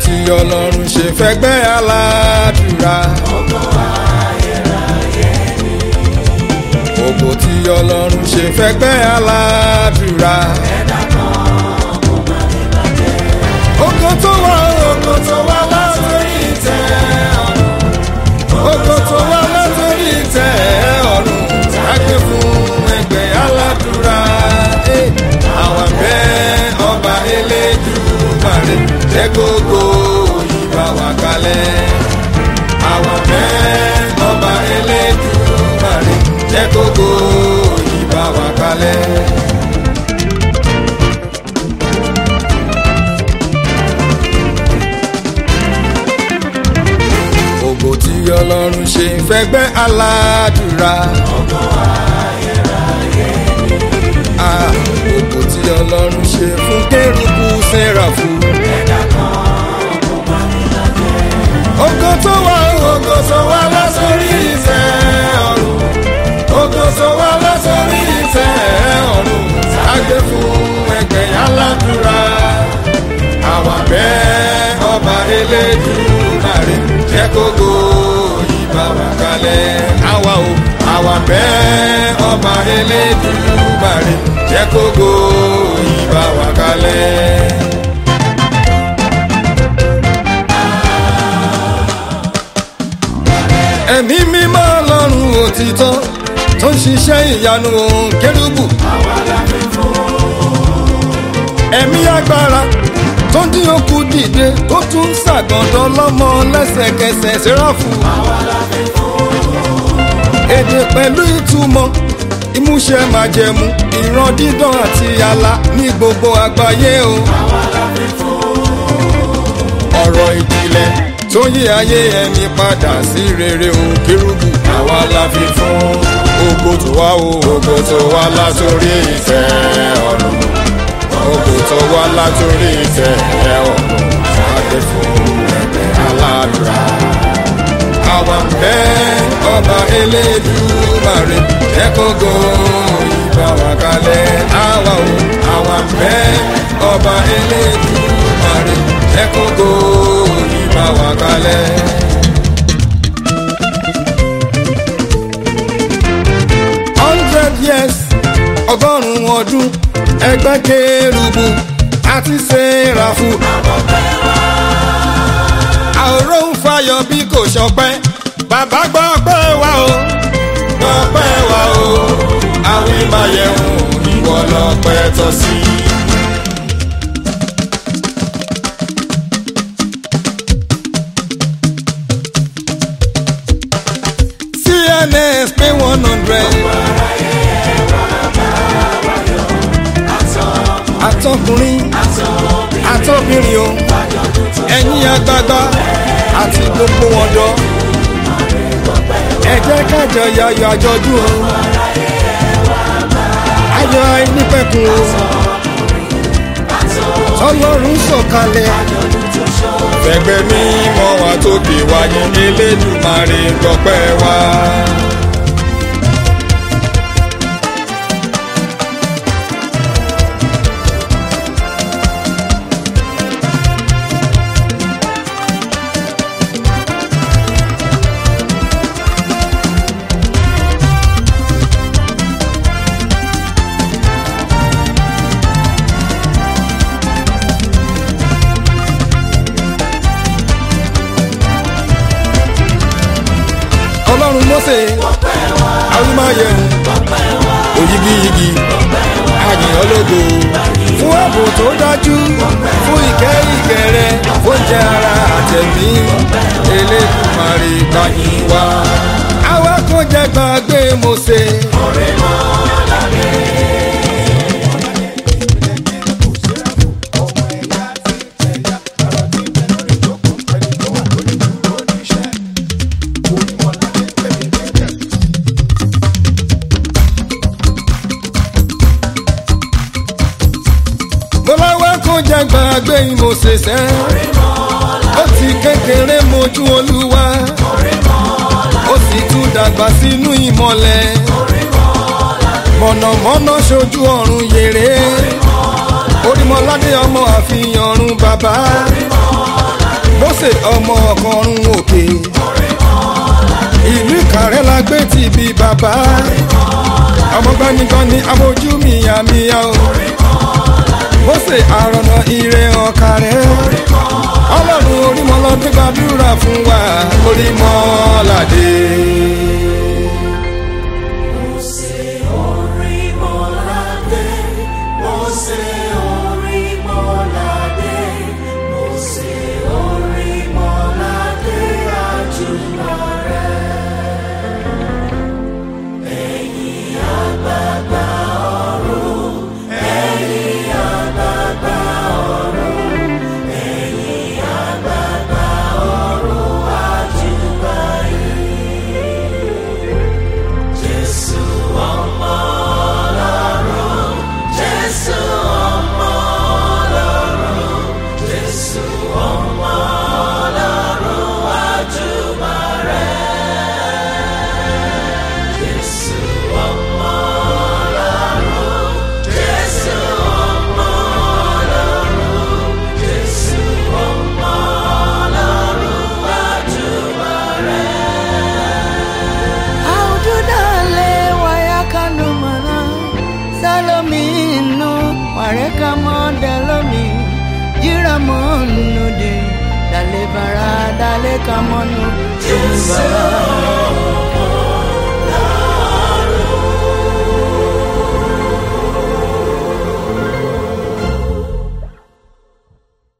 tí Ọlọ́run ṣe fẹ́gbẹ́ aládùúrà. Ògo tí Ọlọ́run ṣe fẹ́gbẹ́ aládùúrà. Ògo tó wà látòrí ìtẹ́ ọ̀run. Ògo tó wà látòrí ìtẹ́ ọ̀run. Sáké fún ẹgbẹ́ aládùúrà. Àwọn bẹ́ẹ̀ ọba Elédùmarè jẹ́ gbogbo ìbá wa kalẹ̀. Àwọn bẹ́ẹ̀ ọba Elédùmarè jẹ́ gbogbo ìbá wa kalẹ̀. Ògo tí Ọlọ́run ṣe fẹ́gbẹ́ aládùúrà. Ògo tí Ọlọ́run ṣe fún kérúbù séráfù. Ògo tó wà lásòrí ìtẹ́ ọ̀run. Ògo tó wà lásòrí ìtẹ́ ọ̀run. Sáké fún ẹgbẹ́ aládùúrà. Àwa bẹ̀ ọba Elédùmarè jẹ́ kógo ìbá wa kalẹ̀. Àwa bẹ̀ ọba Elédùmarè jẹ́ kógo ìbá wa kalẹ̀. Ẹ̀mí mímọ́ Ọlọ́run òtítọ́ tó ń ṣiṣẹ́ ìyanu òun kérúbù. Ẹ̀mí agbára tó ń dín òkú dìde tó tún ń ṣàgàndọ́ lọ́mọ lẹ́sẹ̀kẹsẹ̀ séráfù. Èdè pẹ̀lú ìtumọ̀ ìmúṣẹ májẹ̀mú ìran dídán àti àlá ní gbogbo àgbáyé o. Ọ̀rọ̀ ìjìnlẹ̀ tó yí ayé ẹni padà sí rere o kérúbù. Àwa la fi fún ògo tó wá o. Ògo tó wá látòrí ìtẹ́ ọ̀run. Ògo tó wá látòrí ìtẹ́ ọ̀run. Sáké fún ẹgbẹ́ aládùúrà. Àwa ń bẹ̀ ọba Elédùmarè jẹ́ kógo ìbá wa kalẹ̀. Àwa ń bẹ̀ ọba Elédùmarè jẹ́ kógo ìbá wa kalẹ̀. Years ọgọ́rùn-ún ọdún ẹgbẹ́ kérúbù àti séráfù. Àwòrán ń fayọ̀ bí kò ṣọpẹ́. Bàbá gbọ́ pẹ́ wá o, gbọ́ pẹ́ wá o. Àwọn ìmáyẹ̀wò ìwọ lọ́pẹ́ tọ́ sí. CNS pé 100. Àtọkùnrin àtọbìnrin o, ẹ̀yin àgbààgbà àti gbogbo ọ̀dọ́, ẹ jẹ́ ká jọ yayọ̀ àjọ̀dún o. Ayọ̀ àìnípẹ̀kun o, Ọlọ́run sọ̀kalẹ̀. Fẹ̀gbẹ́ mímọ́ wa tó gbé wáyé Elédùmarè gbọ́pẹ́ wa. Ọlọ́run Mósè Awímáyẹ̀hún òyigiyigi àyìn ológo fún ààbò tó dájú, fún ìkẹ́ ìkẹrẹ, fún jẹ ara àtẹ̀mí. Elédùmarè gbàyìn wá. Àwa kò jẹ́ gbàgbé Mósè. Jẹ́ gbàgbé Mósè sẹ́, ó ti kékeré mojú Olúwa, ó sì tún dàgbà sínú ìmọ́lẹ̀. Mọ̀nàmọ́ná ṣojú ọ̀run yèrè, Orímọládé ọmọ àfihàn ọ̀run bàbá. Mósè ọmọ ọkọ̀run òkè. Ìlú Ìkàrẹ́ la gbé ti bí bàbá. Ọmọ gbanigbani abojú mìyàmìyà o. Mósè àrọ̀nà ire Ọ̀kàrẹ́. Ọlọ́run Orímọládé gbàdúrà fún wa Orímọládé. Dale kamonu,